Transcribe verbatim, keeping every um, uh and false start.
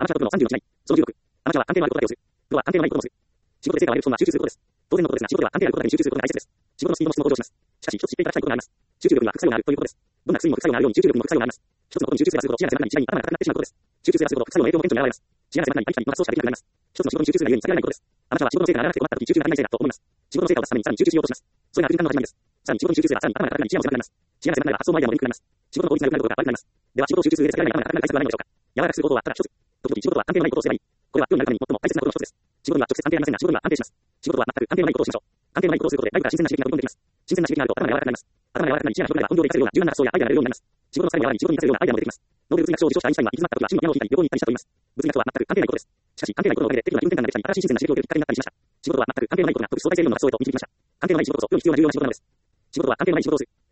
アマチュアトップのさんじゅうの違い。そのじゅうろく。アマチュアは関係のあることだけをする。プロは関係のないことをする。仕事で成果を上げるポジションは集中することです。当然のことですが、仕事では関係あることだけに集中することが大切です。仕事のスピードも質も向上します。しかし、一つ知っていただきたいことがあります。集中力には副作用があるということです。どんな薬にも副作用があるように集中力にも副作用があります。一つのことに集中すればするほど視野が狭くなり、次第に頭が硬くなってしまうことです。集中すればするほど副作用の影響も顕著に現れます。視野が狭くなり、相手に発想しかできなくなります。一つの仕事に集中するがゆえに避けられないことです。あなたは仕事の成果が上がらなくて困った時、集中が足りないせいだと思います。仕事の成果を出すためにさらに集中しようとします。それが悪循環の始まりです。さらに仕事に集中すればさらに頭が硬くなり、視野も狭くなります。視野が狭くなれば発想もアイデアも鈍くなります。仕事の効率が良くなることが悪くなります。では仕事を集中する上で避けられない頭が硬くなる対策は何でしょうか。柔らかくする方法はただ一つ。時々仕事とは関係のないことをすればいい。これはプロになるために最も大切なことの一つです。仕事には直接関係ありませんが、仕事には安定します。仕事とは全く関係のないことをしましょう。関係のないことをすることで内部から新鮮な刺激が飛び込んできます。新鮮な刺激があると頭が柔らかくなります。頭が柔らかくなり、視野が広くなれば運動で活かせるような柔軟な発想やアイデアが出るようになります。仕事の疲れに和らぎ、仕事に活かせるようなアイデアも出てきます。ノーベル物理学賞を受賞したアインシュタインは行き詰まった時は趣味のピアノを弾いたり旅行に行ったりしたと言います。物理学とは全く関係ないことです。しかし関係ないことのおかげで適度な気分転換ができたり、新しい新鮮な刺激を受けるきっかけになったりしました。仕事とは全く関係のないことが時相対性理論の発想へと導きました。関係のない仕事こそ世に必要な重要な仕事なのです。仕事とは関係のない仕事をする。